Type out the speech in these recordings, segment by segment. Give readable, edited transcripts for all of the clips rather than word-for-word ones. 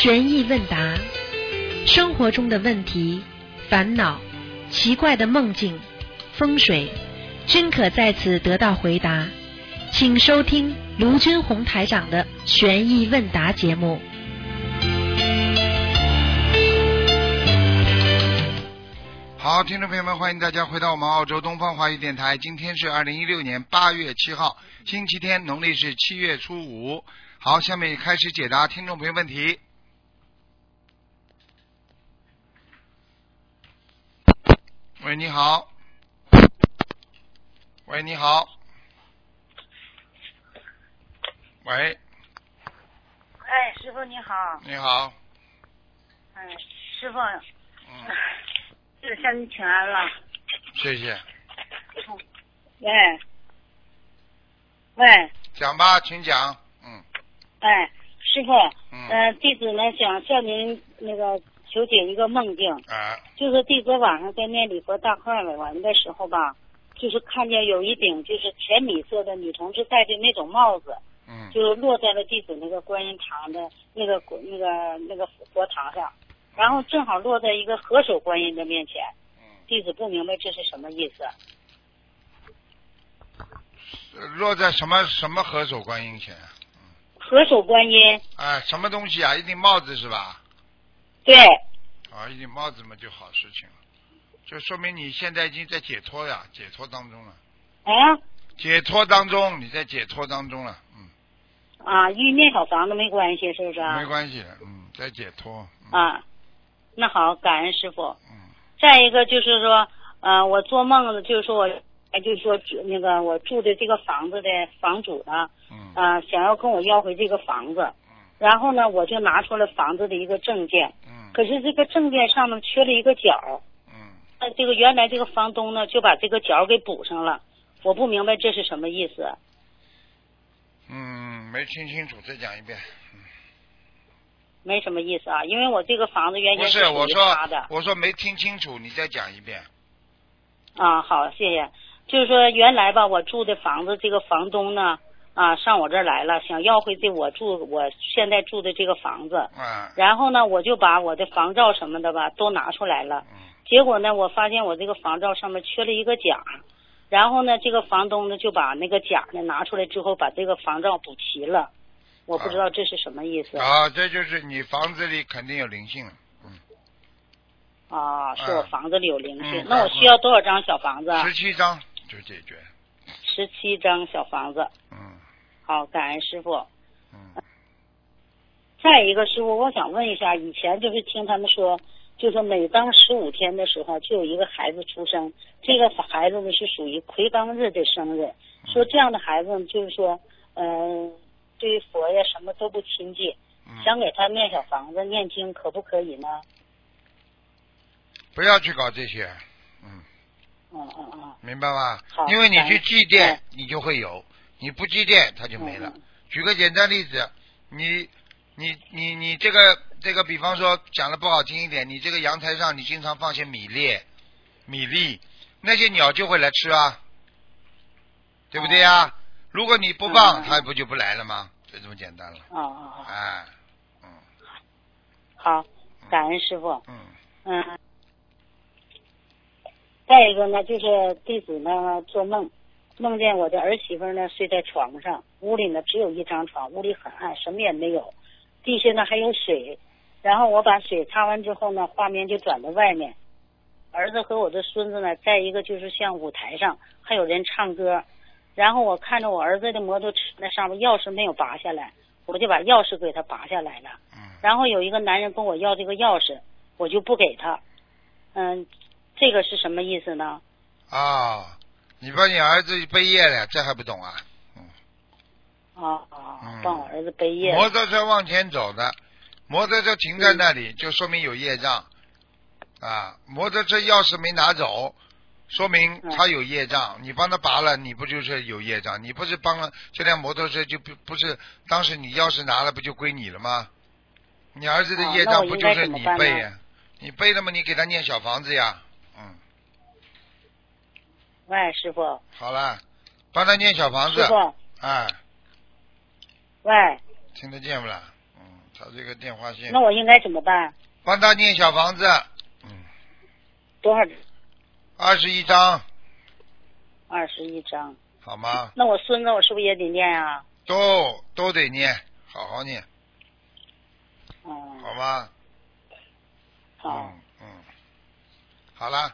悬疑问答，生活中的问题、烦恼、奇怪的梦境、风水，均可在此得到回答。请收听卢军红台长的悬疑问答节目。 好，听众朋友们，欢迎大家回到我们澳洲东方华语电台。今天是2016年8月7号，星期天，农历是7月初5。好，下面开始解答听众朋友问题。喂，你好。喂，你好。喂。 哎，师傅你好。 你好。 哎，师傅。向你请安了。 谢谢。 喂。喂。 讲吧，请讲。 哎，师傅。弟子呢想向您那个求解一个梦境。就是弟子晚上在念礼佛大忏悔文的时候吧，就是看见有一顶就是浅米色的女同志戴的那种帽子。就是落在了弟子那个观音堂的那个佛堂上。然后正好落在一个合手观音的面前，弟子不明白这是什么意思。 落在什么合手观音前？ 合手观音。 什么东西啊？一顶帽子是吧？ 对。 一顶帽子嘛就好事情了，就说明你现在已经在解脱呀，解脱当中了。解脱当中，你在解脱当中了。 与念小房子没关系是不是？ 没关系，在解脱。 那好，感恩师傅。再一个就是说，我做梦就是说那个我住的这个房子的房主呢，想要跟我要回这个房子，然后呢，我就拿出了房子的一个证件，可是这个证件上面缺了一个角，这个原来这个房东呢就把这个角给补上了，我不明白这是什么意思。 没听清楚，再讲一遍。 没什么意思啊，因为我这个房子原先是属于他的。 我说没听清楚，你再讲一遍。 好，谢谢。就是说原来吧，我住的房子这个房东呢，上我这儿来了，想要回我现在住的这个房子。然后呢，我就把我的房照什么的吧都拿出来了。结果呢，我发现我这个房照上面缺了一个甲。然后呢，这个房东呢就把那个甲呢拿出来之后，把这个房照补齐了。我不知道这是什么意思。 这就是你房子里肯定有灵性了。 是我房子里有灵性。那我需要多少张小房子 ？17张就解决。 17张小房子。好，感恩师傅。再一个师傅，我想问一下，以前就是听他们说，就是每当15天的时候，就有一个孩子出生，这个孩子呢是属于魁罡日的生日，说这样的孩子就是说，对于佛呀什么都不亲近，想给他念小房子念经可不可以呢？ 不要去搞这些。明白吗？因为你去祭奠你就会有，你不祭奠它就没了。举个简单例子，你这个比方说讲的不好听一点，你这个阳台上你经常放些米粒，那些鸟就会来吃啊，对不对啊？如果你不放，它不就不来了吗？就这么简单了。 好，感恩师傅。再一个呢，就是弟子呢做梦见我的儿媳妇呢睡在床上，屋里呢只有一张床，屋里很暗，什么也没有，地下呢还有水，然后我把水擦完之后呢，画面就转到外面，儿子和我的孙子呢在一个就是像舞台上，还有人唱歌，然后我看着我儿子的摩托车那上面钥匙没有拔下来，我就把钥匙给他拔下来了。然后有一个男人跟我要这个钥匙，我就不给他。这个是什么意思呢？ 你把你儿子背业了，这还不懂啊？ 帮我儿子背业。 摩托车往前走的，摩托车停在那里，就说明有业障。摩托车钥匙没拿走，说明他有业障。你帮他拔了，你不就是有业障？你不是帮了这辆摩托车，就不是当时你钥匙拿了，不就归你了吗？你儿子的业障不就是你背呀？你背了吗？你给他念小房子呀。 喂，师傅。 好了，帮他念小房子。 师傅。喂。 听得见不啦？ 他这个电话线。 那我应该怎么办？ 帮他念小房子， 多少 21张， ？21张。 好吗？ 那我孙子我是不是也得念啊？ 都得念，好好念， 嗯。 好吗？ 好。 好了。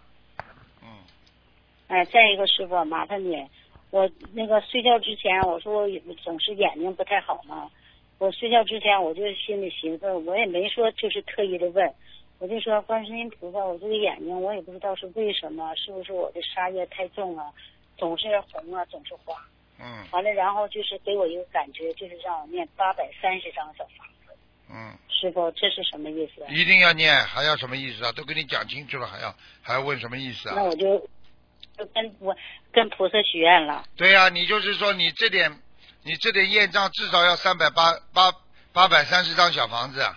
哎，再一个师傅，麻烦你，我那个睡觉之前，我说我总是眼睛不太好嘛。我睡觉之前，我就心里寻思，我也没说就是特意的问，我就说观世音菩萨，我这个眼睛我也不知道是为什么，是不是我的杀业太重啊，总是红啊，总是花。完了，然后就是给我一个感觉，就是让我念830张小房子。师傅，这是什么意思？ 一定要念，还要什么意思啊？都跟你讲清楚了，还要问什么意思啊？ 那我就跟菩萨许愿了。 对呀、你就是说你这点业障至少要830张小房子啊。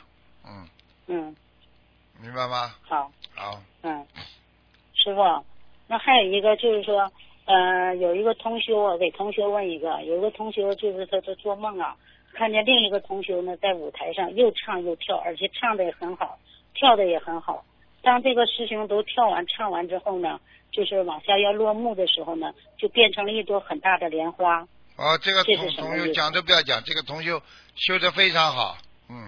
明白吗？ 好。 好。 师傅，那还有一个就是说，有一个同修啊，给同修问一个，有一个同修就是他做梦啊，看见另一个同修呢在舞台上又唱又跳，而且唱的也很好，跳的也很好。当这个师兄都跳完唱完之后呢，就是往下要落幕的时候呢，就变成了一朵很大的莲花。 这个同修讲都不要讲，这个同修修得非常好。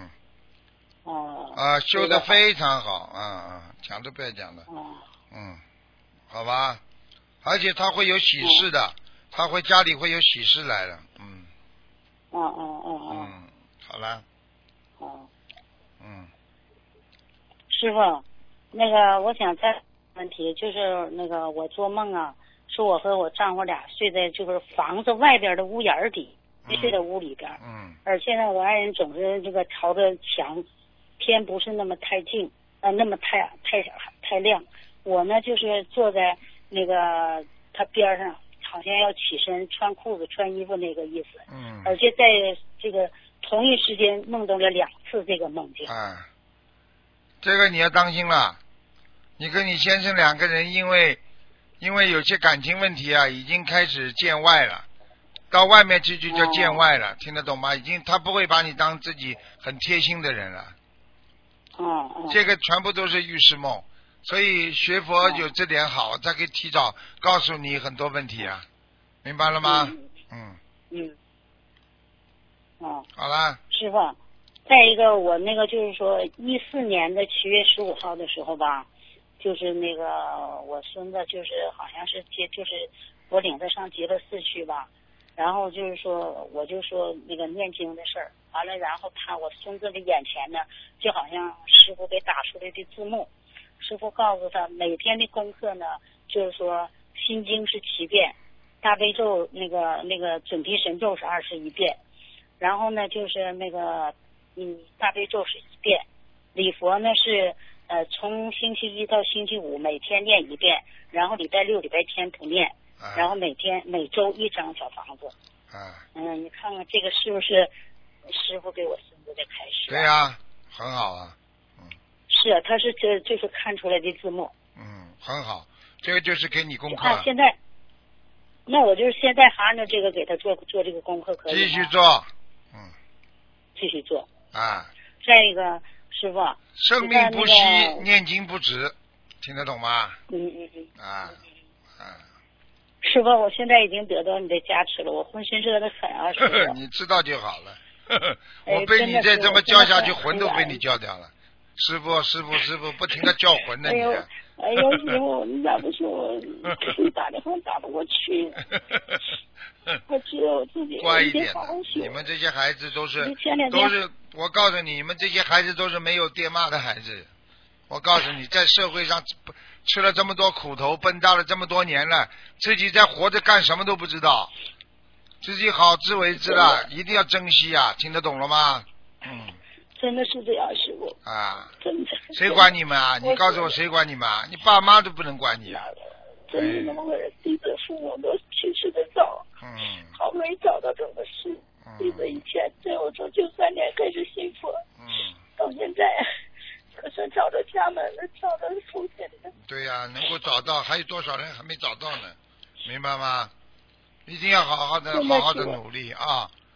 修得非常好，讲都不要讲的。好吧，而且他会有喜事的，他会家里会有喜事来的。好了。 师傅，那个我想再问题，就是那个我做梦啊，是我和我丈夫俩睡在就是房子外边的屋檐底，没睡在屋里边。而且呢，我爱人总是这个朝着墙，天不是那么太近，那么太亮。我呢就是坐在那个他边上，好像要起身穿裤子穿衣服那个意思。而且在这个同一时间梦到了2次这个梦境。 这个你要当心了，你跟你先生2个人因为有些感情问题啊，已经开始见外了，到外面去就叫见外了，听得懂吗？他不会把你当自己很贴心的人了。这个全部都是预示梦，所以学佛有这点好，他可以提早告诉你很多问题啊，明白了吗？好了。 师傅，再一个我那个就是说14年的7月15号的时候吧，就是那个我孙子就是好像是就是我领他上极乐寺去吧，然后就是说我就说那个念经的事儿，完了然后我孙子的眼前呢就好像师傅给打出来的字幕，师傅告诉他每天的功课呢就是说心经是7遍，大悲咒那个准提神咒是21遍，然后呢就是那个大悲咒是1遍，礼佛呢是从星期一到星期五每天念1遍，然后礼拜六礼拜天不念，然后每周1张小房子。你看看这个是不是师傅给我孙子的开始？ 对呀，很好啊。 是啊，他是就是看出来的字幕。 很好，这个就是给你功课。 现在，那我就是现在还按照这个给他做这个功课可以吗？ 继续做。 继续做。再一个，师傅， 生命不息，念经不止，听得懂吗？ 师傅，我现在已经得到你的加持了，我浑身热得很啊，师傅。 你知道就好了。我被你再这么叫下去，魂都被你叫掉了。师傅，不停的叫魂呢你。 哎呦，师傅，你咋不说我？你打电话打不过去。我知道我自己乖一点的，你们这些孩子都是，我告诉你们这些孩子都是没有爹妈的孩子。我告诉你，在社会上吃了这么多苦头，笨大了这么多年了，自己在活着干什么都不知道，自己好自为之了，一定要珍惜啊！听得懂了吗？ 真的是这样，师傅。真的。 谁管你们啊？你告诉我谁管你们啊？你爸妈都不能管你啊！ 真是那么个人，弟子父母都去世的早，好不容易找到这么个事，弟子以前在我从93年开始信佛，到现在可算找到家门了，找到父亲了。 对呀，能够找到，还有多少人还没找到呢？明白吗？一定要好好的努力啊！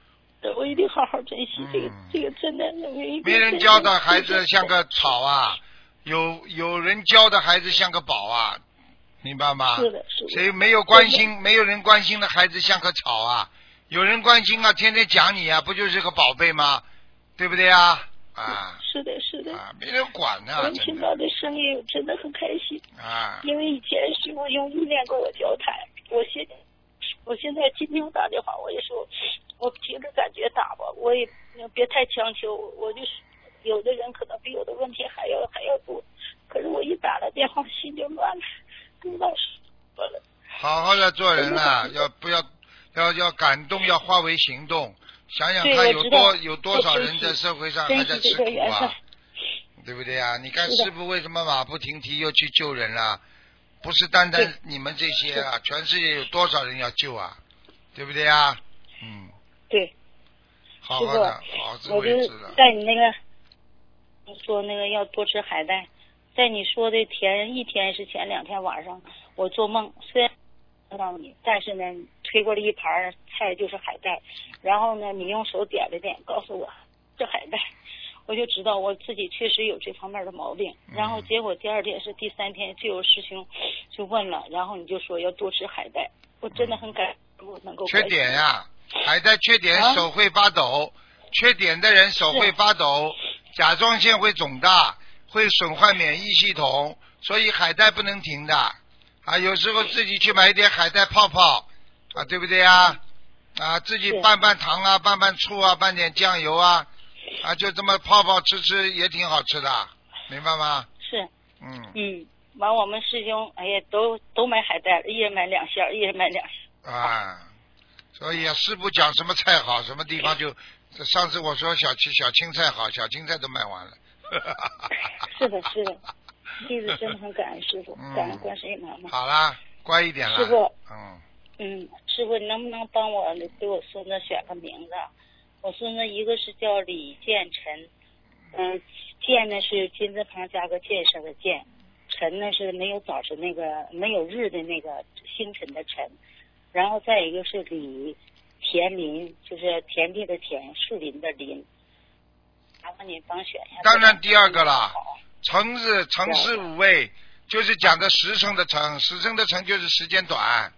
我一定好好珍惜这个真的， 没人教的孩子像个草啊，有人教的孩子像个宝啊，明白吗？ 是的，是的。 谁没有关心，没有人关心的孩子像棵草啊，有人关心啊，天天讲你啊，不就是个宝贝吗？对不对啊？啊， 是的，是的。 啊，没人管呢。 我听到这声音，我真的很开心。 啊。 因为以前师傅用意念跟我交谈，我现在今天我打电话，我也说，我凭着感觉打吧，我也别太强求。我就是有的人可能比我的问题还要多，可是我一打了电话，心就乱了，不知道说了。好好的做人啊，要感动，要化为行动。想想看有多少人在社会上还在吃苦啊，对不对啊？你看师父为什么马不停蹄又去救人了？不是单单你们这些啊，全世界有多少人要救啊？对不对啊？嗯。 对。 好好的，好自为之的。 在你那个说那个要多吃海带，在你说的一天是前2天晚上，我做梦虽然看到你，但是呢推过了一盘菜就是海带，然后呢你用手点了点，告诉我这海带，我就知道我自己确实有这方面的毛病。然后结果第2天是第3天就有师兄就问了，然后你就说要多吃海带，我真的很感动能够。 缺点呀，海带缺点手会发抖，缺点的人手会发抖，甲状腺会肿大，会损坏免疫系统，所以海带不能停的啊。有时候自己去买一点海带泡泡啊，对不对啊？啊，自己拌糖啊，拌醋啊，拌点酱油啊，啊，就这么泡泡吃也挺好吃的，明白吗？ 是。完我们师兄哎呀都买海带，一人买2箱，一人买2箱。 啊，所以啊，师傅讲什么菜好，什么地方就，上次我说小青菜好，小青菜都卖完了。 是的，是的，弟子真的很感恩师傅，感恩观世音妈妈。 好啦，乖一点了。 师傅，师傅，你能不能帮我给我孙子选个名字？我孙子一个是叫李建臣，建呢是金字旁加个建设的建，晨呢是没有早晨那个没有日的那个星辰的辰，然后再一个是李田林，就是田地的田，树林的林。麻烦您帮选一下。 当然第2个了，辰是5位，就是讲的时辰的辰，时辰的辰就是时间短。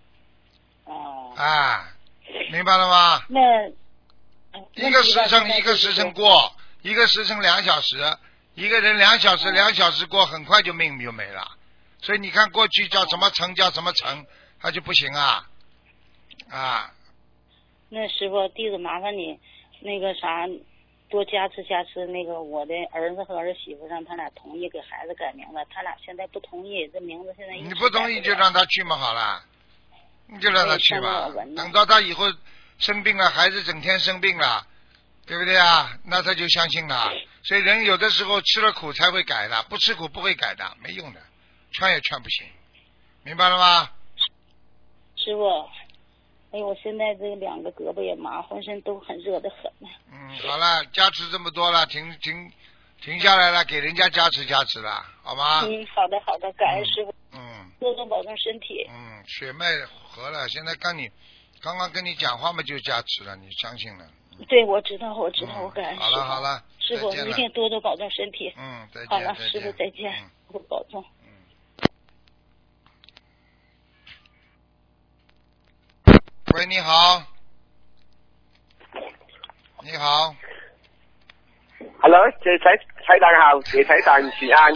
明白了吗？一个时辰过，一个时辰2小时，一个人2小时过，很快就命就没了。所以你看过去叫什么辰叫什么辰，他就不行啊。 那师傅，弟子麻烦你那个啥，多加持那个我的儿子和儿媳妇，让他俩同意给孩子改名字，他俩现在不同意，这名字现在你不同意就让他去嘛，好了，你就让他去吧。等到他以后生病了，孩子整天生病了，对不对啊？那他就相信了。所以人有的时候吃了苦才会改的，不吃苦不会改的，没用的，劝也劝不行，明白了吗？ 师傅，哎呦，我现在这2个胳膊也麻，浑身都很热得很。 好了，加持这么多了，停下来了，给人家加持了，好吗？ 好的，感恩师傅。多多保重身体。 血脉合了，现在刚刚跟你讲话嘛，就加持了，你相信了。 对，我知道，我感恩师傅。 好了， 师傅一定多多保重身体。 再见。 好了，师傅再见，多保重。 喂，你好。你好。 Hello， 这台长好，给台长请安。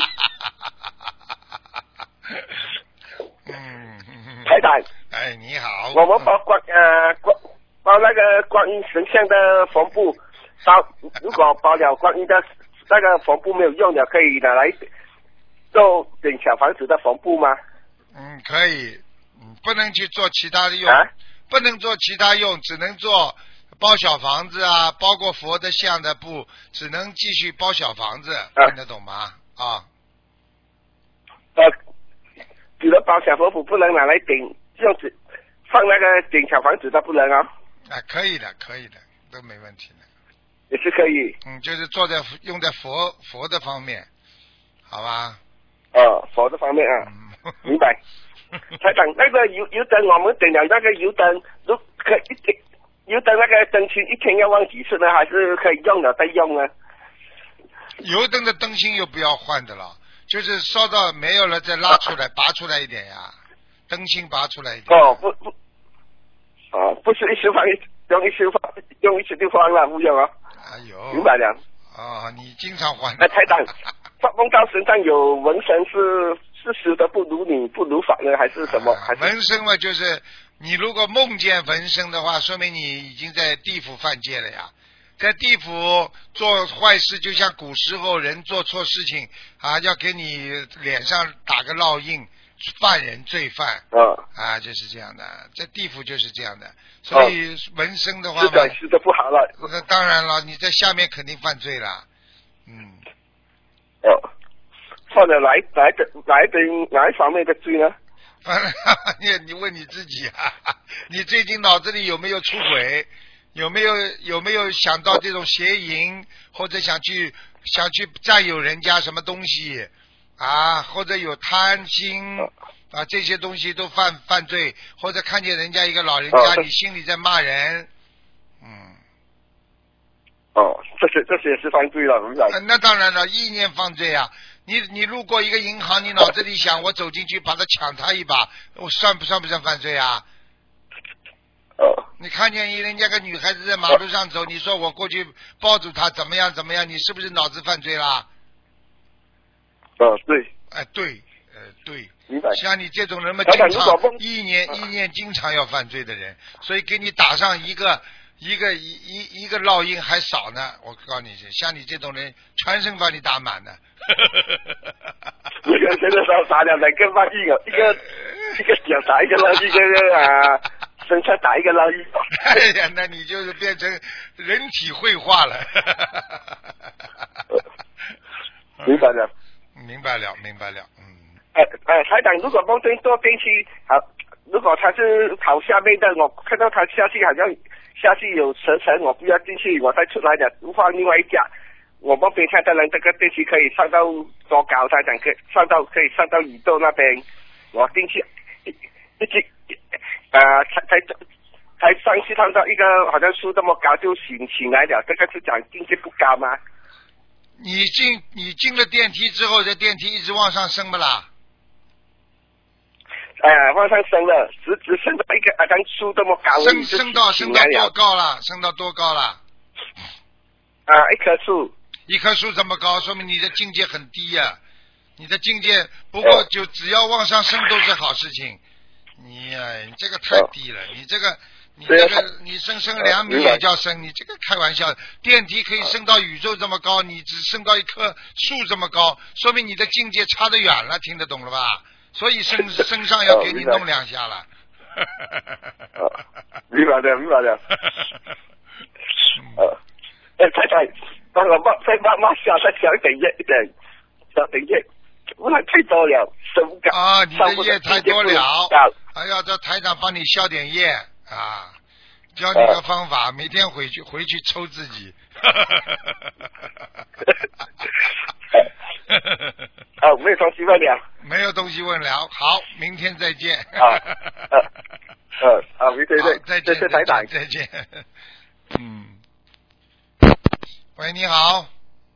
台长。 哎，你好。 我们包那个观音神像的缝布，如果包了观音的那个缝布没有用的，可以拿来做整小房子的缝布吗？ 可以，不能去做其他的用，不能做其他用，只能做包小房子啊，包括佛的像的布，只能继续包小房子，听得懂吗？ 比如包小佛布不能拿来顶，用纸放那个顶小房子的不能啊？ 可以的，都没问题的。 也是可以。 就是用在佛的方面，好吧？ 佛的方面啊，明白。台长，那个油灯我们点了那个油灯， 油灯那个灯芯一天要换几次呢？还是可以用了再用呢？ 油灯的灯芯又不要换的了，就是烧到没有了再拉出来，拔出来一点呀，灯芯拔出来一点。 哦，不是一时放用一次就放了，不用啊。 哎呦， 明白了。 哦，你经常换。 台长，梦到身上有纹身是修的不如你不如法呢，还是什么？还是纹身嘛，就是你如果梦见纹身的话，说明你已经在地府犯戒了呀。在地府做坏事，就像古时候人做错事情啊，要给你脸上打个烙印，犯人罪犯。啊，就是这样的，在地府就是这样的。所以纹身的话嘛， 是的不好了。 那当然了，你在下面肯定犯罪了。 犯了哪一方面的罪呢？ 你问你自己啊，你最近脑子里有没有出轨？有没有想到这种邪淫，或者想去占有人家什么东西啊，或者有贪心啊，这些东西都犯罪，或者看见人家一个老人家，你心里在骂人， 这些也是犯罪了，明白？ 那当然了，意念犯罪啊！你路过一个银行，你脑子里想我走进去把他抢他一把，我算不算犯罪啊？你看见人家个女孩子在马路上走，你说我过去抱住她怎么样，你是不是脑子犯罪啦？ 对。 对， 明白。 像你这种人嘛，经常意念经常要犯罪的人，所以给你打上一个烙印还少呢。我告诉你，像你这种人，全身把你打满的。 现在说打2个烙印哦，一个脚打一个烙印，身上打一个烙印。 哎呀，那你就是变成人体绘画了。 明白了。 明白了。 台长，如果梦见坐电梯，好，如果他是跑下面的，我看到他下去好像下去有层，我不要进去，我再出来的，换另外一家。我们边看的人，这个电梯可以上到多高？台长可以上到宇宙那边，我进去一直才上去看到一个好像树这么高就醒来了，这个是讲境界不高吗？ 你进了电梯之后，这电梯一直往上升不啦？ 往上升了，只升到一个好像树这么高， 升到多高了？升到多高了？一棵树这么高，说明你的境界很低呀。你的境界不过就只要往上升都是好事情。你这个太低了，你这个你升2米也叫升，你这个开玩笑。电梯可以升到宇宙这么高，你只升到一棵树这么高，说明你的境界差得远了，听得懂了吧？所以升上要给你弄2下了。 明白了。太太，帮我再小一点，小点业，不然太多了，受不了。 啊，你的业太多了，还要叫台长帮你消点业啊，教你个方法，每天回去抽自己。 没有东西问了。 没有东西问了，好，明天再见。 明天再见， 谢谢台长， 再见。喂，你好。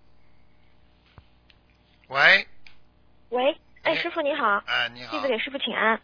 喂， 师傅你好。 你好。 弟子给师傅请安。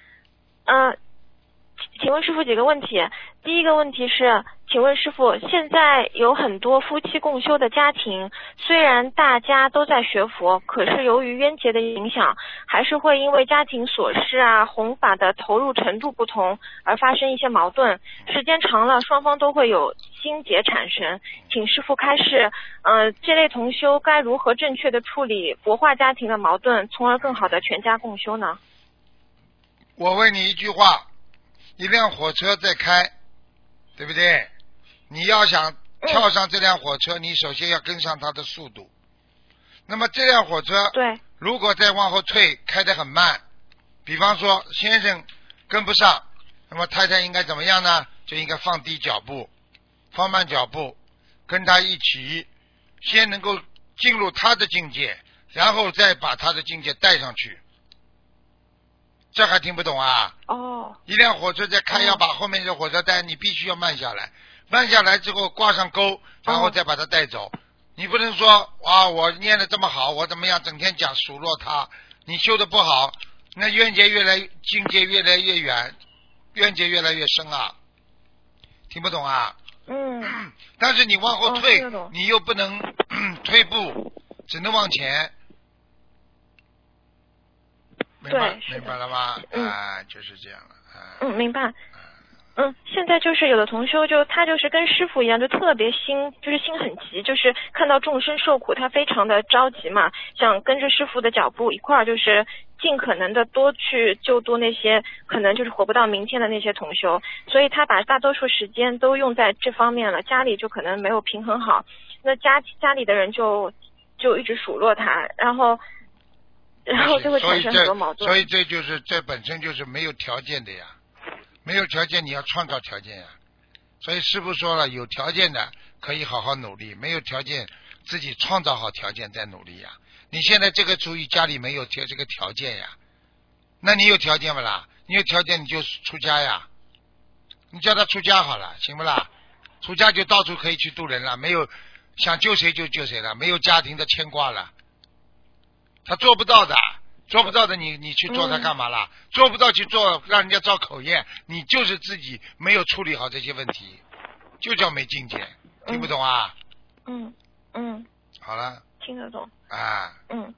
请问师傅几个问题。第一个问题是，请问师傅，现在有很多夫妻共修的家庭，虽然大家都在学佛，可是由于冤结的影响，还是会因为家庭琐事啊、弘法的投入程度不同而发生一些矛盾。时间长了，双方都会有心结产生。请师傅开示，这类同修该如何正确的处理薄化家庭的矛盾，从而更好的全家共修呢？ 我问你一句话，一辆火车在开，对不对？你要想跳上这辆火车，你首先要跟上它的速度。那么这辆火车对， 如果再往后退，开得很慢，比方说先生跟不上，那么太太应该怎么样呢？就应该放低脚步，放慢脚步，跟他一起先能够进入他的境界，然后再把他的境界带上去。 这还听不懂啊？ 哦， 一辆火车在开，要把后面的火车带，你必须要慢下来，慢下来之后挂上钩，然后再把它带走。你不能说啊，我念的这么好，我怎么样，整天讲数落他，你修的不好，那冤结境界越来越远，冤结越来越深啊，听不懂啊？但是你往后退，你又不能退步，只能往前。明白了吗？就是这样了。 明白。现在就是有的同修他就是跟师父一样，就特别心很急，就是看到众生受苦，他非常的着急嘛，想跟着师父的脚步一块儿，就是尽可能的多去救度那些可能就是活不到明天的那些同修，所以他把大多数时间都用在这方面了，家里就可能没有平衡好，那家里的人就一直数落他，然后就会产生很多矛盾。 所以这本身就是没有条件的呀。没有条件你要创造条件呀，所以师父说了，有条件的可以好好努力，没有条件自己创造好条件再努力呀。你现在这个主意家里没有这个条件呀，那你有条件不啦？你有条件你就出家呀，你叫他出家好了，行不啦？出家就到处可以去渡人了，没有想救谁就救谁了，没有家庭的牵挂了，他做不到的。你去做它干嘛啦？做不到去做，让人家造口业，你就是自己没有处理好这些问题，就叫没境界，听不懂啊？好了。 听得懂。 啊。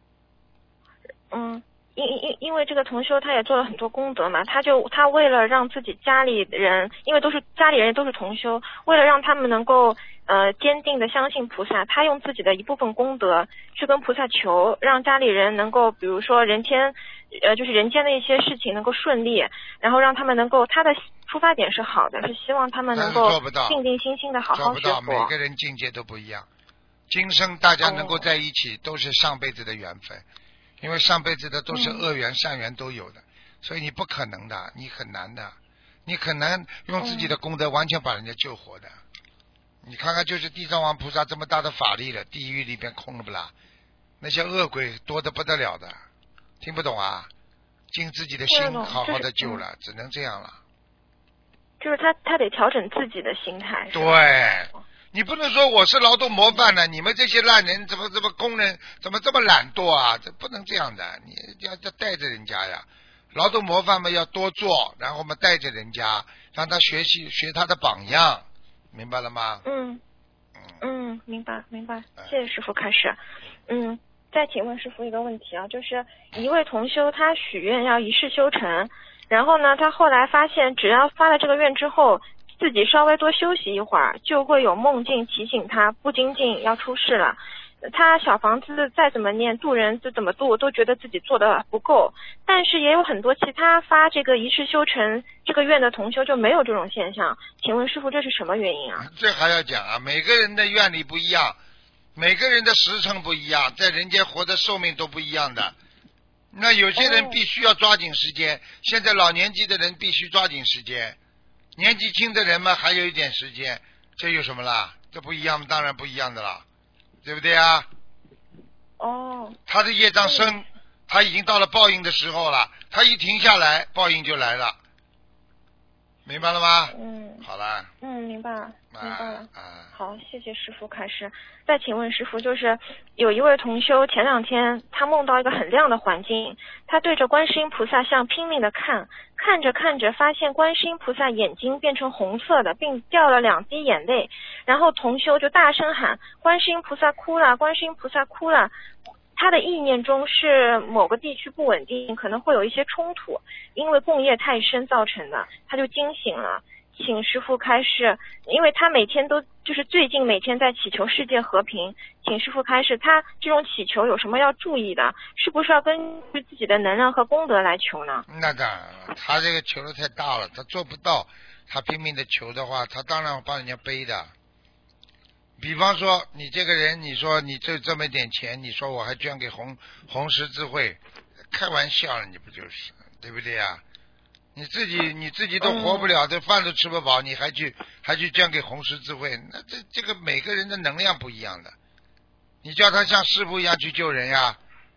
因为这个同修他也做了很多功德嘛，他为了让自己家里人，因为家里人都是同修，为了让他们能够坚定的相信菩萨，他用自己的一部分功德去跟菩萨求，让家里人能够比如说就是人间的一些事情能够顺利，然后让他们能够，他的出发点是好的，是希望他们能够定定心心的好好学佛。 每个人境界都不一样，今生大家能够在一起都是上辈子的缘分，因为上辈子的都是恶缘善缘都有的，所以你不可能的，你很难的，你很难用自己的功德完全把人家救活的。你看看就是地藏王菩萨这么大的法力了，地狱里边空了不啦？那些恶鬼多得不得了的，听不懂啊？尽自己的心好好的救了，只能这样了。 就是他得调整自己的心态。 对，你不能说我是劳动模范呢，你们这些烂人怎么工人怎么这么懒惰啊？这不能这样的，你要带着人家呀。劳动模范嘛要多做，然后嘛带着人家，让他学他的榜样，明白了吗？ 明白，谢谢师父开始。再请问师父一个问题啊，就是一位同修他许愿要一世修成，然后呢他后来发现只要发了这个愿之后，自己稍微多休息一会儿，就会有梦境提醒他不精进要出事了。他小房子再怎么念，渡人就怎么渡，都觉得自己做的不够，但是也有很多其他发这个一世修成这个愿的同修就没有这种现象，请问师父这是什么原因啊？ 这还要讲啊，每个人的愿力不一样，每个人的时辰不一样，在人间活的寿命都不一样的。那有些人必须要抓紧时间，现在老年纪的人必须抓紧时间，年纪轻的人嘛还有一点时间，这有什么啦？这不一样，当然不一样的啦，对不对啊？他的业障深，他已经到了报应的时候了，他一停下来，报应就来了，明白了吗？好了。 明白了。好，谢谢师父开始。再请问师父，就是有一位同修前2天他梦到一个很亮的环境，他对着观世音菩萨像拼命的看着发现观世音菩萨眼睛变成红色的，并掉了2滴眼泪，然后同修就大声喊观世音菩萨哭了，观世音菩萨哭了。他的意念中是某个地区不稳定，可能会有一些冲突，因为共业太深造成的，他就惊醒了，请师父开示，因为他每天都就是最近每天在祈求世界和平，请师父开示他这种祈求有什么要注意的，是不是要根据自己的能量和功德来求呢？ 那当然了，他这个求的太大了，他做不到，他拼命的求的话，他当然帮人家背的。比方说你这个人，你说你这么点钱，你说我还捐给红十字会，开玩笑了，你不就是对不对啊？你自己都活不了，这饭都吃不饱，你还去捐给红十字会，那这个每个人的能量不一样的，你叫他像师父一样去救人呀，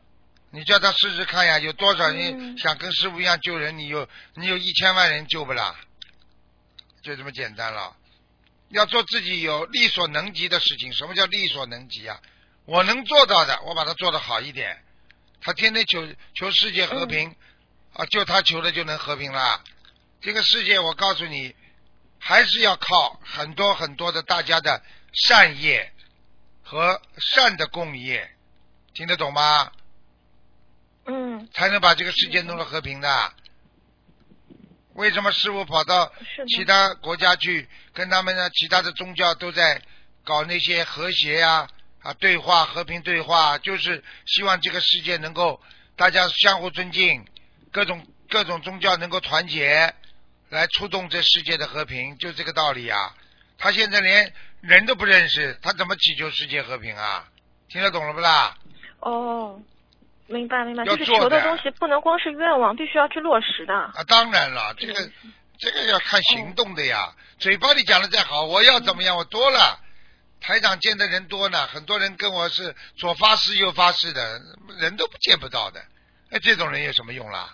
你叫他试试看呀，有多少人想跟师傅一样救人？你有1000万人救不啦？就这么简单了。要做自己有力所能及的事情。什么叫力所能及啊？我能做到的，我把它做得好一点。他天天求世界和平，就他求的就能和平了。这个世界我告诉你，还是要靠很多很多的大家的善业和善的共业，听得懂吗？才能把这个世界弄得和平的。为什么师父跑到其他国家去，跟他们呢其他的宗教都在搞那些和谐呀对话，和平对话，就是希望这个世界能够大家相互尊敬，各种宗教能够团结，来触动这世界的和平，就这个道理啊。他现在连人都不认识，他怎么祈求世界和平啊？听得懂了不啦？ 哦，明白， 要就是求的东西不能光是愿望，必须要去落实的。 当然了，这个要看行动的呀。嘴巴里讲的再好，我要怎么样，我多了。台长见的人多呢，很多人跟我是左发誓右发誓的，人都见不到的。这种人有什么用啦？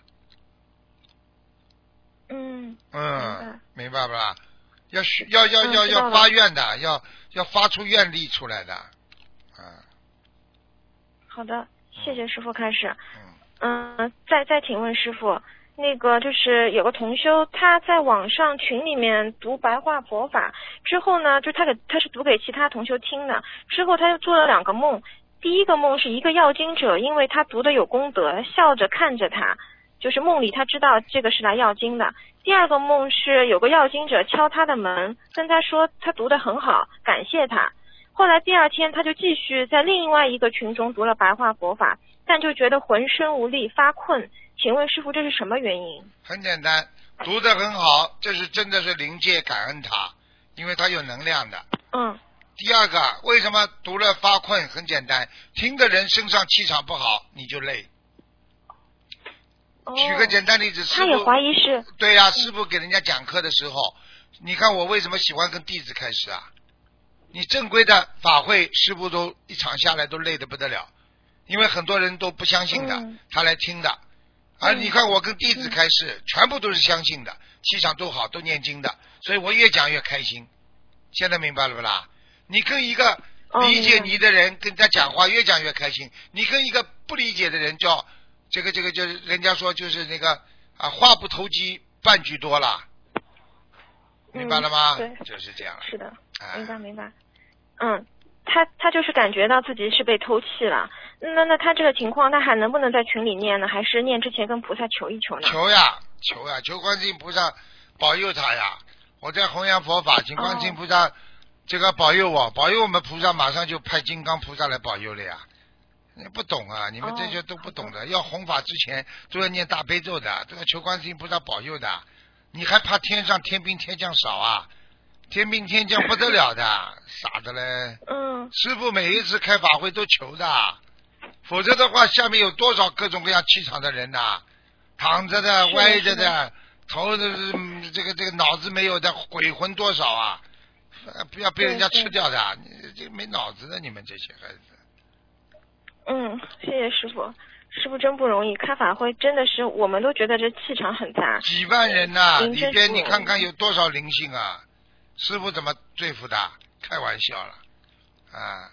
明白不啦？要发愿的，要发出愿力出来的。 好的，谢谢师父开始。再请问师父，那个就是有个同修，他在网上群里面读白话佛法之后呢，就他是读给其他同修听的，之后他又做了2个梦。第一个梦是一个要经者，因为他读的有功德，笑着看着他，就是梦里他知道这个是来要经的。第二个梦是有个要经者敲他的门，跟他说他读得很好，感谢他。后来第2天他就继续在另外一个群中读了白话佛法，但就觉得浑身无力发困，请问师父这是什么原因？ 很简单，读得很好，这是真的是灵界感恩他，因为他有能量的。第二个，为什么读了发困？很简单，听的人身上气场不好，你就累。举个简单例子， 他也怀疑是。 对呀，师父给人家讲课的时候，你看我为什么喜欢跟弟子开始啊？你正规的法会，师父都一场下来都累得不得了，因为很多人都不相信的，他来听的。而你看我跟弟子开示，全部都是相信的，气场都好，都念经的，所以我越讲越开心。现在明白了不啦？你跟一个理解你的人跟他讲话，越讲越开心。你跟一个不理解的人叫这个就是人家说就是那个话不投机半句多了，明白了吗？ 对， 就是这样。 是的，明白。他就是感觉到自己是被偷气了。那他这个情况，他还能不能在群里念呢？还是念之前跟菩萨求一求呢？ 求呀，求观世音菩萨保佑他呀！我在弘扬佛法，请观世音菩萨这个保佑我们菩萨马上就派金刚菩萨来保佑了呀！你不懂啊，你们这些都不懂的。要弘法之前都要念大悲咒的，都要求观世音菩萨保佑的。你还怕天上天兵天将少啊？天兵天将不得了的，傻的嘞。师父每一次开法会都求的，否则的话下面有多少各种各样气场的人呐，躺着的歪着的头的这个脑子没有的鬼魂多少啊，不要被人家吃掉的。你这没脑子的，你们这些孩子。 谢谢师父，师父真不容易，开法会真的是我们都觉得这气场很大， 几万人呐，里边你看看有多少灵性啊，师父怎么对付的？开玩笑了啊。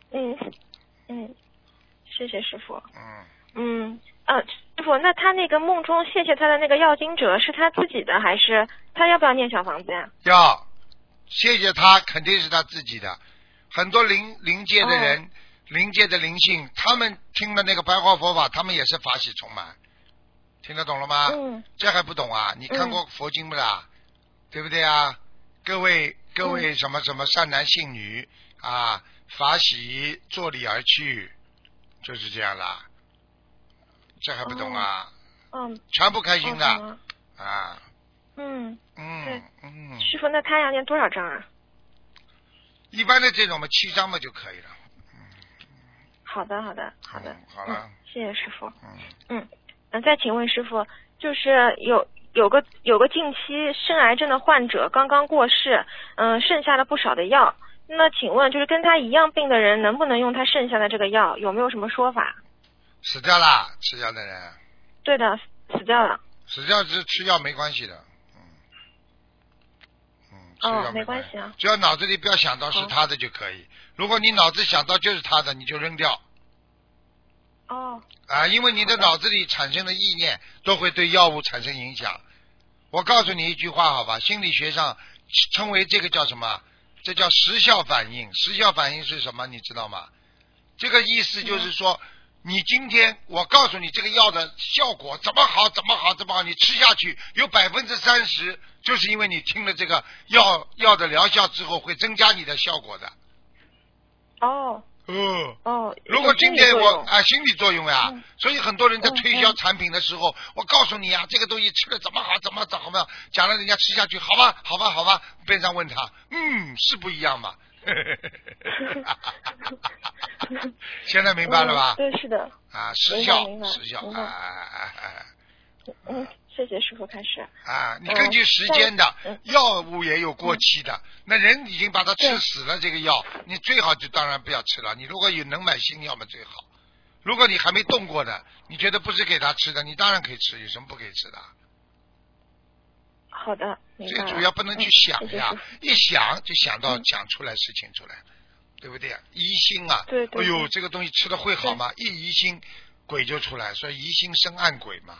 谢谢师父。师父，那他那个梦中谢谢他的那个要经者是他自己的，还是他要不要念小房子呀？ 要，谢谢他肯定是他自己的。很多灵界的人，灵界的灵性，他们听了那个白话佛法，他们也是法喜充满。听得懂了吗？这还不懂啊？你看过佛经不啦？对不对啊？各位什么什么善男信女啊，法喜作礼而去，就是这样啦。这还不懂啊？全部开心的啊。 对。师父，那他要念多少章啊？ 一般的这种嘛，7章嘛就可以了。 好的。好了。谢谢师父。再请问师父，就是有个近期生癌症的患者刚刚过世，剩下了不少的药。那请问，就是跟他一样病的人，能不能用他剩下的这个药？有没有什么说法？ 死掉啦，吃药的人。 对的，死掉了。 死掉吃药没关系的，吃药没关系啊， 只要脑子里不要想到是他的就可以。如果你脑子想到就是他的，你就扔掉。因为你的脑子里产生的意念都会对药物产生影响。我告诉你一句话好吧，心理学上称为这个叫什么？这叫时效反应。时效反应是什么？你知道吗？这个意思就是说，你今天我告诉你这个药的效果怎么好，你吃下去有30%，就是因为你听了这个药的疗效之后，会增加你的效果的。如果今天心理作用呀，所以很多人在推销产品的时候，我告诉你啊，这个东西吃了怎么好，讲了人家吃下去，好吧，边上问他，是不一样嘛。现在明白了吧？ 对，是的。 时效。 谢谢师傅开始。 你根据时间的，药物也有过期的，那人已经把它吃死了，这个药你最好就当然不要吃了。你如果能买新药嘛最好。如果你还没动过的，你觉得不是给他吃的，你当然可以吃，有什么不可以吃的？ 好的，明白了。 最主要不能去想呀，一想就想到讲出来事情出来，对不对？疑心啊， 对。 哎呦，这个东西吃了会好吗？一疑心，鬼就出来，所以疑心生暗鬼嘛。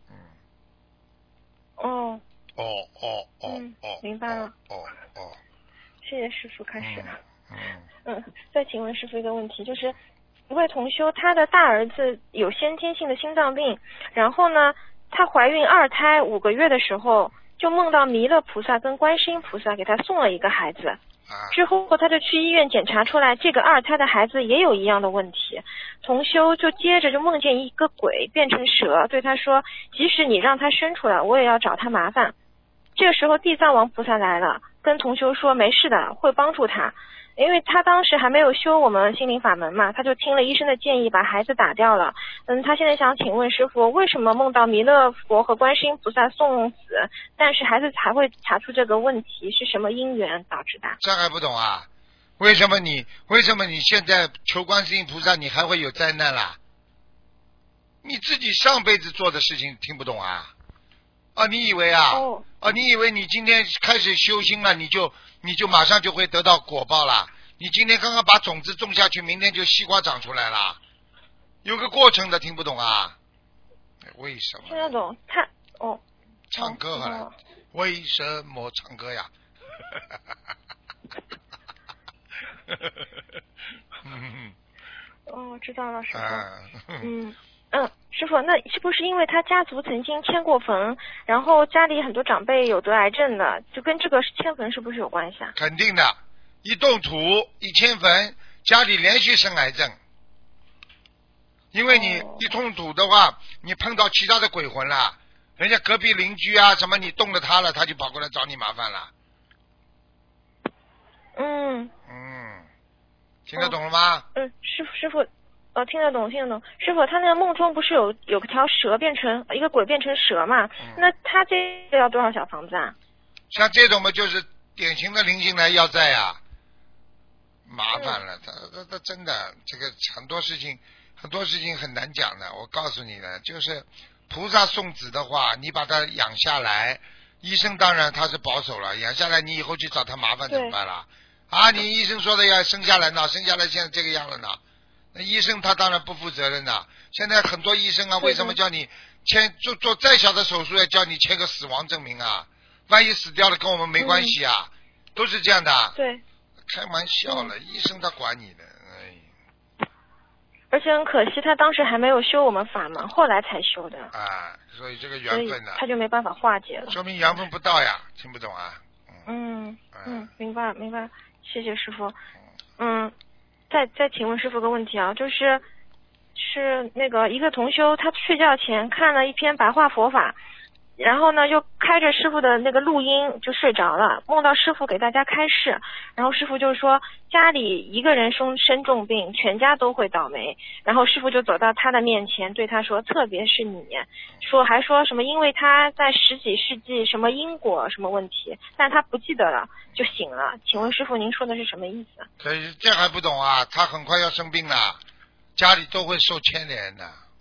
明白了。谢谢师傅开始。再请问师傅一个问题，就是一位同修，他的大儿子有先天性的心脏病，然后呢，他怀孕2胎5个月的时候，就梦到弥勒菩萨跟观世音菩萨给他送了一个孩子。之后他就去医院检查出来，这个2胎的孩子也有一样的问题。同修就接着就梦见一个鬼变成蛇，对他说，即使你让他生出来，我也要找他麻烦。这个时候地藏王菩萨来了，跟同修说没事的，会帮助他。因为他当时还没有修我们心灵法门嘛，他就听了医生的建议把孩子打掉了。他现在想请问师傅，为什么梦到弥勒佛和观世音菩萨送死，但是孩子才会查出这个问题，是什么因缘导致的？ 这还不懂啊？为什么你现在求观世音菩萨你还会有灾难啦？你自己上辈子做的事情听不懂啊？你以为你以为你今天开始修心了，你就马上就会得到果报了？你今天刚刚把种子种下去，明天就西瓜长出来了，有个过程的，听不懂啊？为什么？ 听得懂， 唱歌好了，为什么唱歌呀？ 知道了，师傅。师傅，那是不是因为他家族曾经迁过坟，然后家里很多长辈有得癌症的，就跟这个迁坟是不是有关系啊？ 肯定的，一动土一迁坟，家里连续生癌症。因为你一动土的话，你碰到其他的鬼魂了，人家隔壁邻居啊什么，你动了他了，他就跑过来找你麻烦了。听得懂了吗？ 师傅。听得懂。师傅，他那个梦中不是有条蛇变成一个鬼变成蛇嘛？那他这个要多少小房子啊？ 像这种嘛，就是典型的灵性来要债啊，麻烦了。他真的这个很多事情很难讲的。我告诉你的，就是菩萨送子的话，你把他养下来，医生当然他是保守了，养下来你以后去找他麻烦怎么办了？你医生说的要生下来呢，生下来现在这个样了呢。那医生他当然不负责任的。现在很多医生为什么叫你做再小的手术要叫你签个死亡证明啊？万一死掉了跟我们没关系啊，都是这样的。 对， 开玩笑了，医生他管你的。 而且很可惜，他当时还没有修我们法门，后来才修的。 所以这个缘分呢， 他就没办法化解了。 说明缘分不到呀，听不懂啊？ 明白，谢谢师傅。再请问师傅个问题啊，是那个一个同修，他睡觉前看了一篇白话佛法，然后呢又开着师傅的那个录音就睡着了，梦到师傅给大家开示，然后师傅就说家里一个人生重病，全家都会倒霉，然后师傅就走到他的面前对他说，特别是你，还说什么因为他在10几世纪什么因果什么问题，但他不记得了就醒了。请问师傅您说的是什么意思？ 这还不懂啊？他很快要生病了，家里都会受牵连的。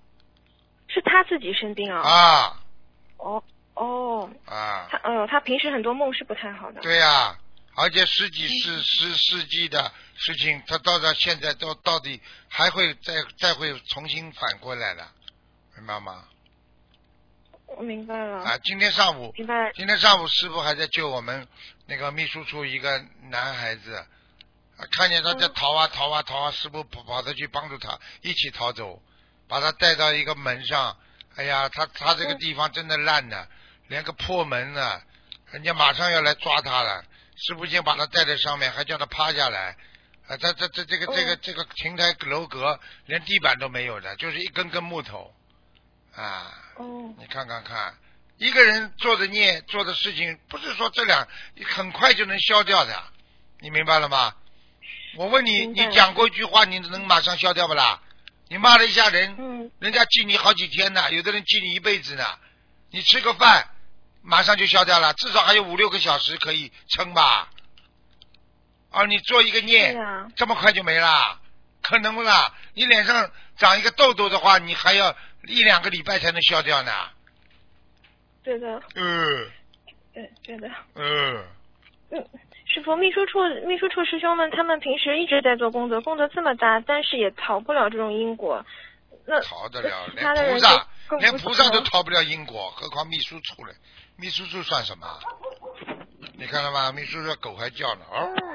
是他自己生病啊？ 啊哦， 啊！ 他平时很多梦是不太好的。 对呀、而且十几世纪的事情，他到现在到底还会再会重新反过来的，明白吗？ 我明白了。 啊，今天上午明白。 今天上午师傅还在救我们那个秘书处一个男孩子，看见他在逃啊，师傅跑着去帮助他一起逃走，把他带到一个门上。哎呀，他这个地方真的烂的，连个破门呢，人家马上要来抓他了。师傅先把他带在上面，还叫他趴下来。这个亭台楼阁连地板都没有的，就是一根根木头啊。你看看，一个人做的孽做的事情，不是说很快就能消掉的，你明白了吗？我问你，你讲过一句话，你能马上消掉不啦？你骂了一下人，人家记你好几天呢，有的人记你一辈子呢。你吃个饭，马上就消掉了，至少还有5-6个小时可以撑吧。你做一个孽，这么快就没了？可能不啦？你脸上长一个痘痘的话，你还要1-2个礼拜才能消掉呢。 对的。对的。师傅，秘书处师兄们，他们平时一直在做功德，功德这么大，但是也逃不了这种因果。那逃得了， 连菩萨都逃不了因果，何况秘书处了？秘书处算什么？你看到吗？秘书处狗还叫呢。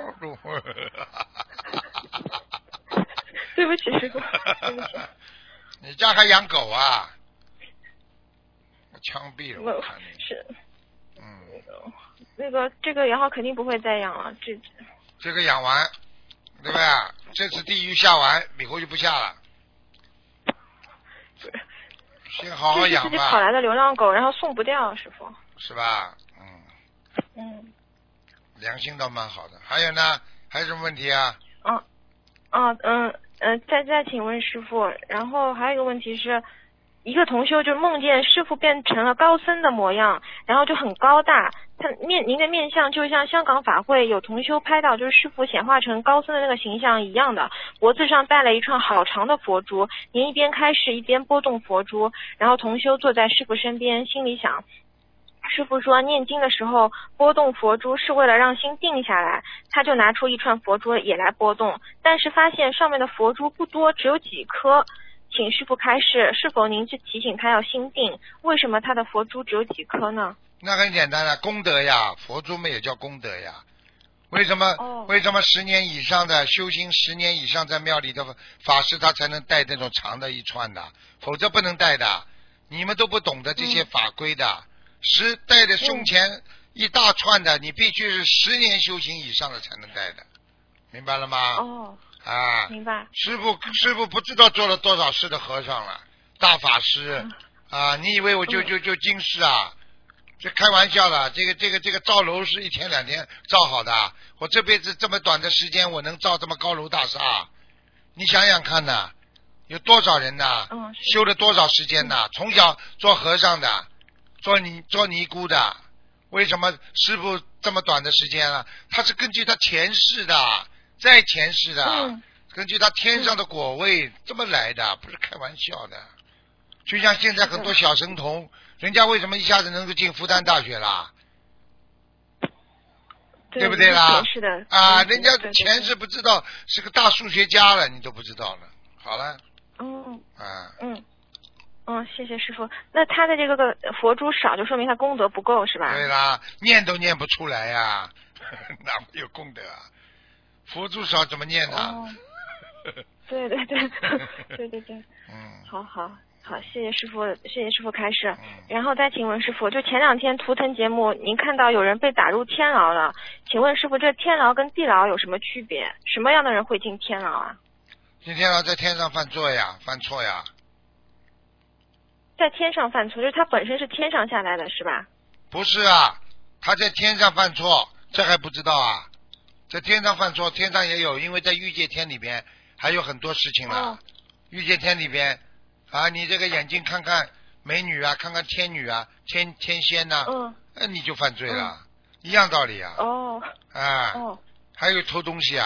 对不起，师傅，对不起。 你家还养狗啊？我枪毙了，我看你。 是。这个养好肯定不会再养了， 这个养完，对不对？这次地狱下完，以后就不下了。先好好养吧。 这是自己跑来的流浪狗，然后送不掉，师傅。 是吧？良心倒蛮好的。还有呢？还有什么问题啊？ 再请问师傅，然后还有一个问题是。一个同修就梦见师傅变成了高僧的模样，然后就很高大，您的面相就像香港法会有同修拍到就是师傅显化成高僧的那个形象一样的，脖子上戴了一串好长的佛珠，您一边开示一边拨动佛珠，然后同修坐在师傅身边，心里想，师傅说念经的时候拨动佛珠是为了让心定下来，他就拿出一串佛珠也来拨动，但是发现上面的佛珠不多，只有几颗。请师父开示，是否您去提醒他要心定？为什么他的佛珠只有几颗呢？ 那很简单了，功德呀，佛珠们也叫功德呀。为什么10年以上的修行10年以上在庙里的法师他才能带那种长的一串的，否则不能带的。你们都不懂得这些法规的，带着胸前一大串的，你必须是10年修行以上的才能带的，明白了吗？ 明白。 师傅不知道做了多少世的和尚了，大法师你以为我就经世啊？这开玩笑了，这个造楼是1天2天造好的，我这辈子这么短的时间我能造这么高楼大厦，你想想看呐，有多少人呐，修了多少时间呐，从小做和尚的，做尼姑的，为什么师傅这么短的时间啊？他是根据他前世的，在前世的，根据他天上的果位这么来的，不是开玩笑的。就像现在很多小神童，人家为什么一下子能够进复旦大学啦？对不对啦？ 是的。 人家前世不知道是个大数学家了，你都不知道了。好了。 谢谢师傅。那他的这个佛珠少，就说明他功德不够是吧？ 对啦，念都念不出来呀，哪会有功德啊？佛珠少怎么念呢？ 对。好，谢谢师傅开示。然后再请问师傅，就前2天图腾节目，您看到有人被打入天牢了，请问师傅，这天牢跟地牢有什么区别？什么样的人会进天牢啊？ 进天牢在天上犯错呀。 在天上犯错，就是他本身是天上下来的是吧？ 不是啊，他在天上犯错，这还不知道啊？在天上犯错，天上也有，因为在欲界天里边还有很多事情了。欲界天里边你这个眼睛看看美女啊，看看天女啊，天仙呐，你就犯罪了，一样道理啊。还有偷东西啊，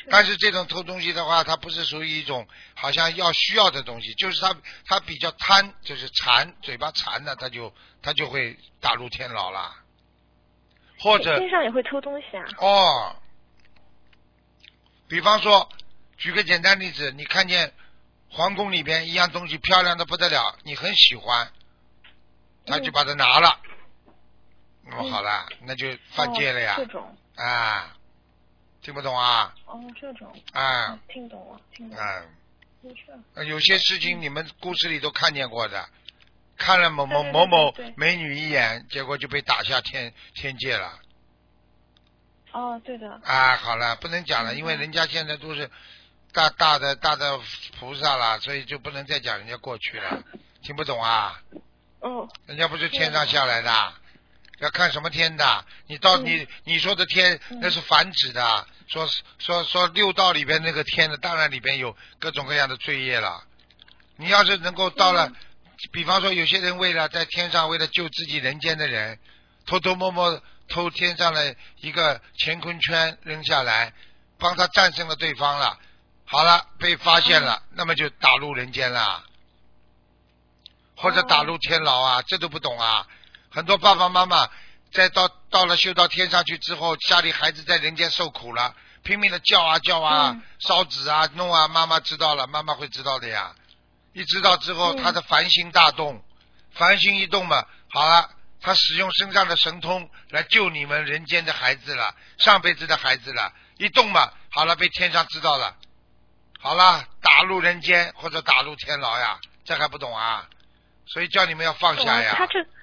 但是这种偷东西的话，它不是属于一种好像需要的东西，就是他比较贪，就是馋，嘴巴馋的，他就会打入天牢了。或者天上也会偷东西啊？ 哦，比方说，举个简单例子，你看见皇宫里边一样东西漂亮的不得了，你很喜欢，他就把它拿了，那么好了，那就犯戒了呀。 这种啊，听不懂啊？ 哦，这种啊， 听懂了，听懂了。 有些事情你们故事里都看见过的，看了某某美女一眼，结果就被打下天界了。 哦，对的。 啊，好了，不能讲了，因为人家现在都是大的菩萨了，所以就不能再讲人家过去了。听不懂啊？ 哦。 人家不是天上下来的，要看什么天的。你说的天，那是凡指的。说六道里边那个天的，当然里边有各种各样的罪业了。你要是能够到了，比方说有些人为了在天上，为了救自己人间的人，偷偷摸摸偷天上的一个乾坤圈扔下来，帮他战胜了对方了，好了，被发现了，那么就打入人间了，或者打入天牢啊，这都不懂啊。很多爸爸妈妈在到了修到天上去之后，家里孩子在人间受苦了，拼命的叫啊，烧纸啊弄啊，妈妈知道了，妈妈会知道的呀。一知道之后，他的凡心大动，凡心一动嘛，好了，他使用身上的神通来救你们人间的孩子了，上辈子的孩子了，一动嘛，好了，被天上知道了，好了，打入人间或者打入天牢呀，这还不懂啊？所以叫你们要放下呀。 他这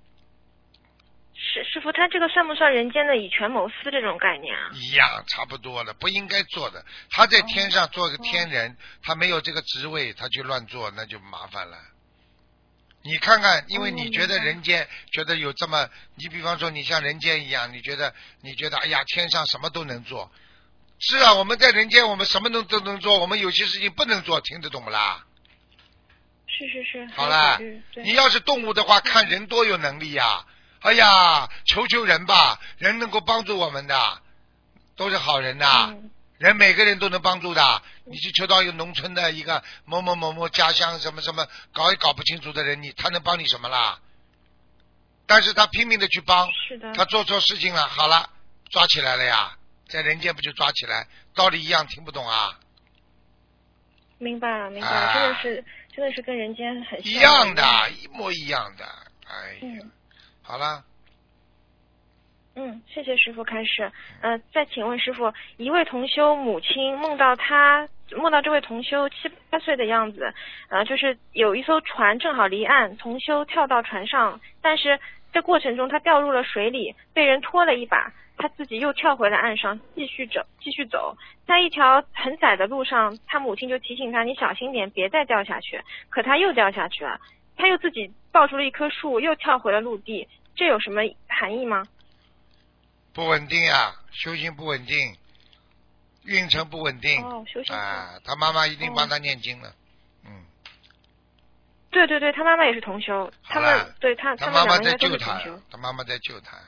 师傅，他这个算不算人间的以权谋私这种概念啊？ 一样，差不多了，不应该做的。他在天上做个天人，他没有这个职位，他去乱做，那就麻烦了。你看看，因为你觉得人间觉得有这么，你比方说你像人间一样，你觉得哎呀，天上什么都能做。是啊，我们在人间我们什么都能做，我们有些事情不能做，听得懂不啦？ 是。 好了，你要是动物的话，看人多有能力呀。哎呀，求人吧，人能够帮助我们的，都是好人呐。人每个人都能帮助的。你去求到一个农村的一个某某家乡什么搞也搞不清楚的人，他能帮你什么啦？但是他拼命的去帮，他做错事情了，好了，抓起来了呀，在人间不就抓起来，道理一样，听不懂啊？ 明白了，真的是跟人间很像一样的，一模一样的。哎呀，好了。 谢谢师傅开始。再请问师傅，一位同修母亲梦到这位同修7、8岁的样子，就是有一艘船正好离岸，同修跳到船上，但是这过程中他掉入了水里，被人拖了一把，他自己又跳回了岸上，继续走。在一条很窄的路上，他母亲就提醒他，你小心点，别再掉下去。可他又掉下去了，他又自己抱住了一棵树，又跳回了陆地，这有什么含义吗？ 不稳定啊，修行不稳定，运程不稳定。 修行他妈妈一定帮他念经了。 对，他妈妈也是同修，他妈妈在救他，他妈妈在救他。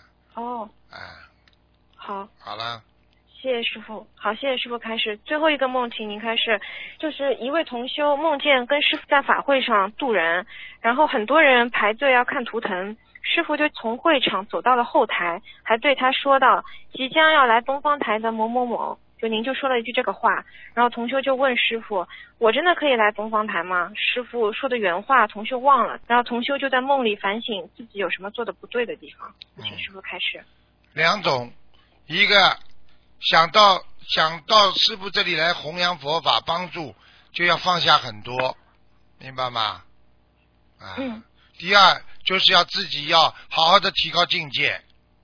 好了。 谢谢师傅。好，谢谢师傅开始。最后一个梦，请您开始。就是一位同修梦见跟师傅在法会上渡人，然后很多人排队要看图腾，师傅就从会场走到了后台，还对他说道，即将要来东方台的某某某，您就说了一句这个话，然后同修就问师傅，我真的可以来东方台吗？师傅说的原话同修忘了，然后同修就在梦里反省自己有什么做的不对的地方。请师傅开始。 两种，一个想到师父这里来弘扬佛法帮助，就要放下很多，明白吗？第二就是要自己要好好的提高境界，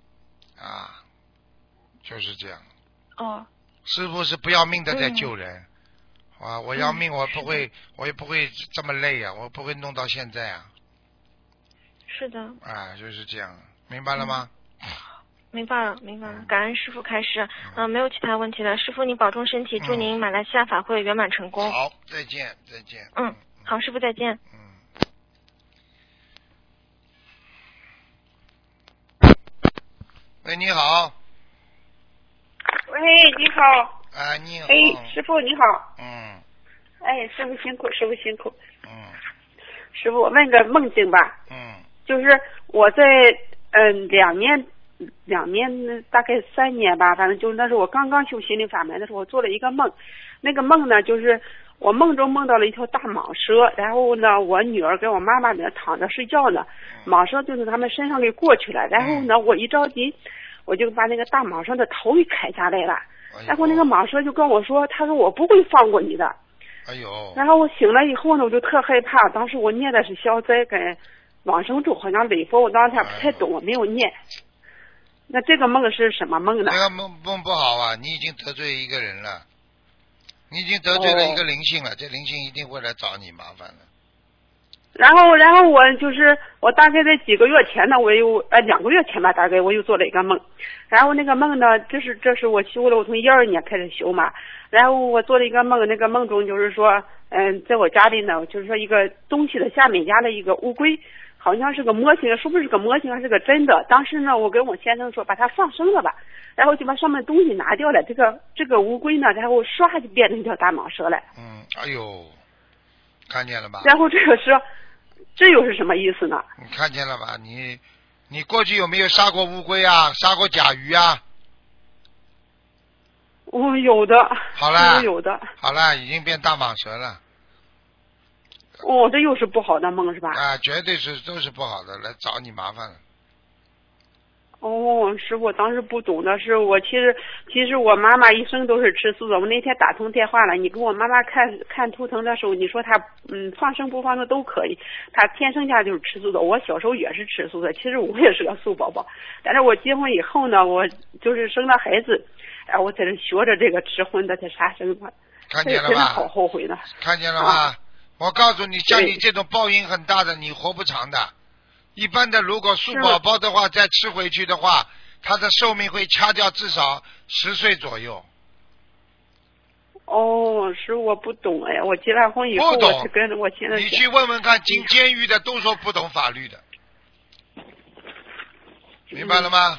就是这样。师父是不要命的在救人，我要命我也不会这么累啊，我不会弄到现在啊。 是的。 就是这样，明白了吗？ 明白了，感恩师父开示。没有其他问题了，师父您保重身体，祝您马来西亚法会圆满成功。 好，再见。 好，师父再见。 喂，你好。 喂，你好。 啊，你好。 哎，师傅你好。 嗯。 哎，师傅辛苦，师傅辛苦。 嗯。 师傅，我问个梦境吧。 嗯。 就是我在两年大概3年吧，反正就是那时候我刚刚修心灵法门的时候，我做了一个梦。那个梦呢，就是我梦中梦到了一条大蟒蛇，然后呢，我女儿跟我妈妈在那躺着睡觉呢，蟒蛇就从他们身上给过去了，然后呢，我一着急，我就把那个大蟒蛇的头给砍下来了，然后那个蟒蛇就跟我说，他说我不会放过你的。 哎呦！ 然后我醒了以后呢，我就特害怕，当时我念的是消灾跟往生咒，好像礼佛，我当时还不太懂，我没有念。那这个梦是什么梦呢？ 这个梦不好啊！你已经得罪一个人了，你已经得罪了一个灵性了，这灵性一定会来找你麻烦的。 然后我就是我大概在几个月前呢，我又2个月前吧，大概我又做了一个梦，然后那个梦呢，这是我修了，我从12年开始修嘛，然后我做了一个梦，那个梦中就是说，在我家里呢，就是说一个东西的下面压了一个乌龟，好像是个模型，是不是个模型还是个真的？当时呢，我跟我先生说把它放生了吧，然后就把上面东西拿掉了，这个乌龟呢，然后唰就变成一条大蟒蛇了。 哎呦，看见了吧？ 然后这又是什么意思呢？ 你看见了吧？你过去有没有杀过乌龟啊？杀过甲鱼啊？ 我有的。 好了。 有的。 好了，已经变大蟒蛇了。 哦，这又是不好的梦是吧？ 啊，绝对都是不好的，来找你麻烦了。 哦，师傅，当时不懂的是我其实我妈妈一生都是吃素的。我那天打通电话了，你给我妈妈看图腾的时候，你说她放生不放生都可以，她天生下就是吃素的。我小时候也是吃素的，其实我也是个素宝宝。但是我结婚以后呢，我就是生了孩子，然后我在这学着这个吃荤的，才杀生的。 看见了吧？ 真的好后悔的。 看见了吧？我告诉你，像你这种报应很大的，你活不长的。一般的，如果素宝宝的话，再吃回去的话，他的寿命会掐掉至少10岁左右。 哦，是我不懂哎，我结了婚以后，我是跟着我现在。 你去问问看，进监狱的都说不懂法律的，明白了吗？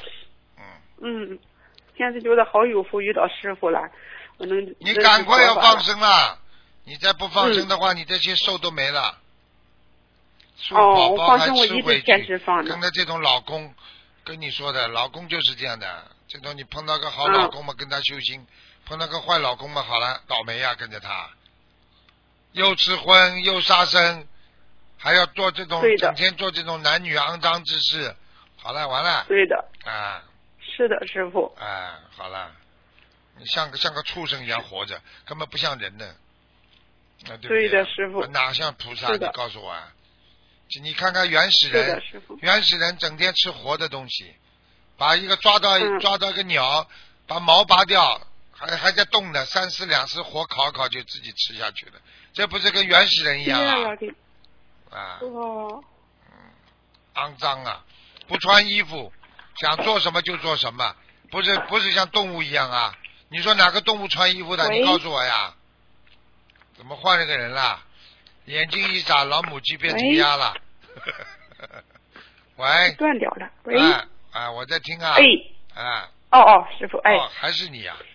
现在觉得好有福，遇到师傅了，我能。 你赶快要放生了，你再不放生的话，你这些寿都没了。素宝宝还吃回去，跟着这种老公，跟你说的，老公就是这样的。这种你碰到个好老公嘛，跟他修心；碰到个坏老公嘛，好了，倒霉呀，跟着他，又吃荤又杀生，还要做这种整天做这种男女肮脏之事，好了，完了。 对的。 啊。 是的，师傅。 好了，你像个畜生一样活着，根本不像人的，对不对？ 对的，师傅。 哪像菩萨？你告诉我啊。你看看原始人，原始人整天吃活的东西，把一个抓到一个鸟，把毛拔掉，还在动的，3、4、2次火烤就自己吃下去了，这不是跟原始人一样啊？肮脏啊！不穿衣服，想做什么就做什么，不是像动物一样啊？你说哪个动物穿衣服的？你告诉我呀？怎么换了个人啦？眼睛一眨，老母鸡变成鸭了。喂。 断掉了。喂。 我在听啊。 师傅， 还是你呀？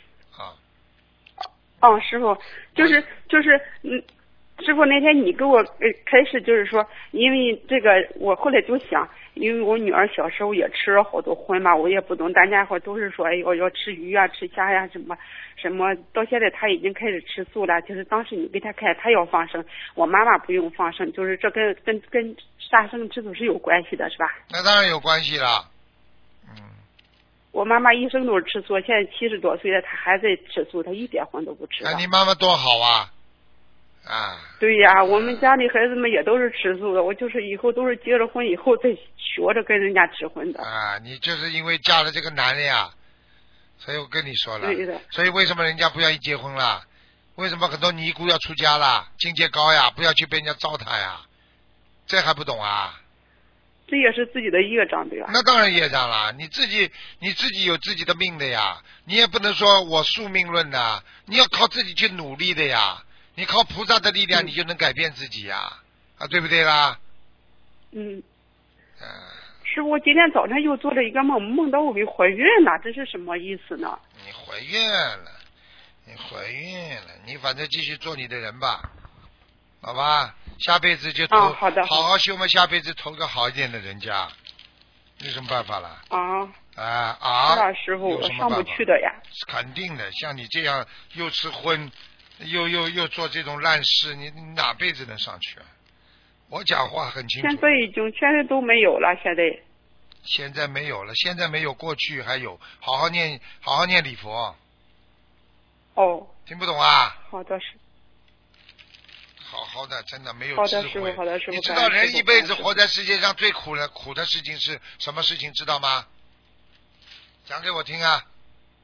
师傅，就是师傅那天你给我开始就是说，因为这个我后来就想，因为我女儿小时候也吃了好多荤嘛，我也不懂，大家伙都是说，哎呦要吃鱼啊，吃虾呀，什么，到现在她已经开始吃素了。就是当时你给她看，她要放生，我妈妈不用放生，就是这跟杀生吃素是有关系的，是吧？ 那当然有关系了。 我妈妈一生都是吃素，现在70多岁了，她还在吃素，她一点荤都不吃。 你妈妈多好啊！ 对呀，我们家里孩子们也都是吃素的，我就是以后都是结了婚以后再学着跟人家吃荤的。 你就是因为嫁了这个男的呀，所以我跟你说了。 对的。 所以为什么人家不愿意结婚了？为什么很多尼姑要出家了？境界高呀，不要去被人家糟蹋呀，这还不懂啊？ 这也是自己的业障，对吧？ 那当然业障了，你自己有自己的命的呀，你也不能说我宿命论的，你要靠自己去努力的呀。你靠菩萨的力量，你就能改变自己呀，对不对啦？ 师傅，我今天早晨又做了一个梦，梦到我给怀孕了，这是什么意思呢？ 你怀孕了， 你怀孕了，你反正继续做你的人吧，好吧？下辈子就投， 好的， 好好修嘛，下辈子投个好一点的人家，有什么办法了？ 是啊，师傅，我上不去的呀。 肯定的，像你这样又吃荤，又做这种烂事，你哪辈子能上去啊？我讲话很清楚。 现在都没有了， 现在没有了，现在没有，过去还有，好好念礼佛。 哦。 听不懂啊？ 好的，是。 好的，真的没有智慧。好的，师傅。 你知道人一辈子活在世界上最苦的事情是什么事情？知道吗？讲给我听啊！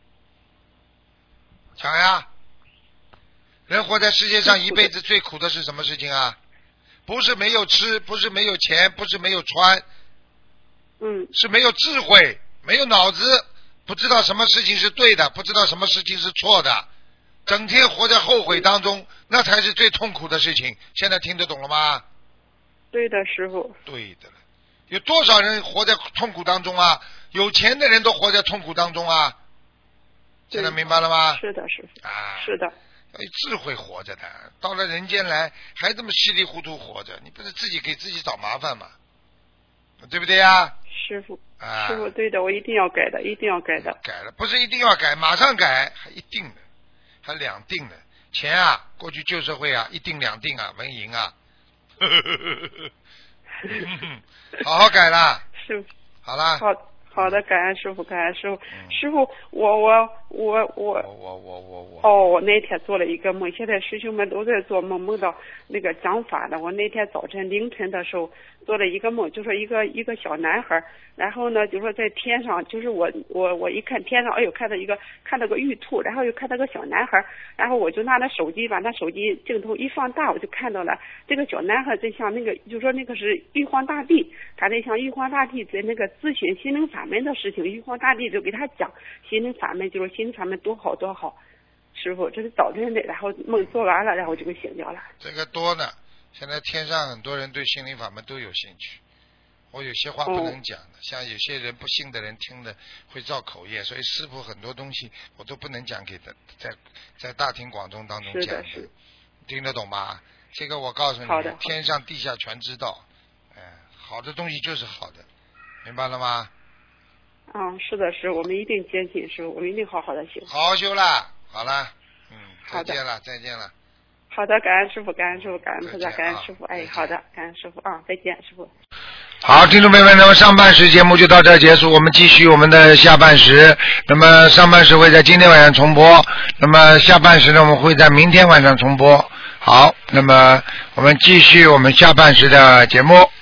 讲呀！人活在世界上一辈子最苦的是什么事情啊？不是没有吃，不是没有钱，不是没有穿，是没有智慧，没有脑子，不知道什么事情是对的，不知道什么事情是错的，整天活在后悔当中，那才是最痛苦的事情。现在听得懂了吗？ 对的，师傅。对的了，有多少人活在痛苦当中啊？有钱的人都活在痛苦当中啊！现在明白了吗？ 是的，师傅。 啊， 是的。 要有智慧活着的，到了人间来还这么稀里糊涂活着，你不是自己给自己找麻烦吗？对不对呀？ 师傅，师傅，对的，我一定要改的，一定要改的。 改了，不是一定要改，马上改，还一定的，还两定的。钱啊，过去旧社会啊，一定两定啊，文银啊，好好改了。 师傅， 好了。 好的，感恩师傅，感恩师傅。师傅，我那天做了一个梦，现在师兄们都在做梦，梦到那个讲法的。我那天早晨凌晨的时候做了一个梦，就说一个小男孩，然后呢就说在天上，就是我一看天上，哎呦看到个玉兔，然后又看到个小男孩，然后我就拿着手机把那手机镜头一放大，我就看到了这个小男孩在像那个，就说那个是玉皇大帝，他在向玉皇大帝在那个咨询心灵法门的事情，玉皇大帝就给他讲心灵法门，就是心灵法门多好多好。师傅，这是早晨的，然后梦做完了，然后就给醒掉了。 这个多呢，现在天上很多人对心灵法门都有兴趣。我有些话不能讲的，像有些人不信的人听的会造口业，所以师傅很多东西我都不能讲给他，在大庭广众当中讲的，听得懂吗？这个我告诉你，天上地下全知道。好的东西就是好的，明白了吗？ 是的，是我们一定坚信，师傅，我们一定好好的修。 好好修啦，好了，再见了，再见了。 好的，感恩师傅，感恩师傅，感恩菩萨，感恩师傅。好的，感恩师傅再见，师傅。 好，听众朋友们，那么上半时节目就到这儿结束，我们继续我们的下半时。那么上半时会在今天晚上重播，那么下半时呢，我们会在明天晚上重播。好，那么我们继续我们下半时的节目。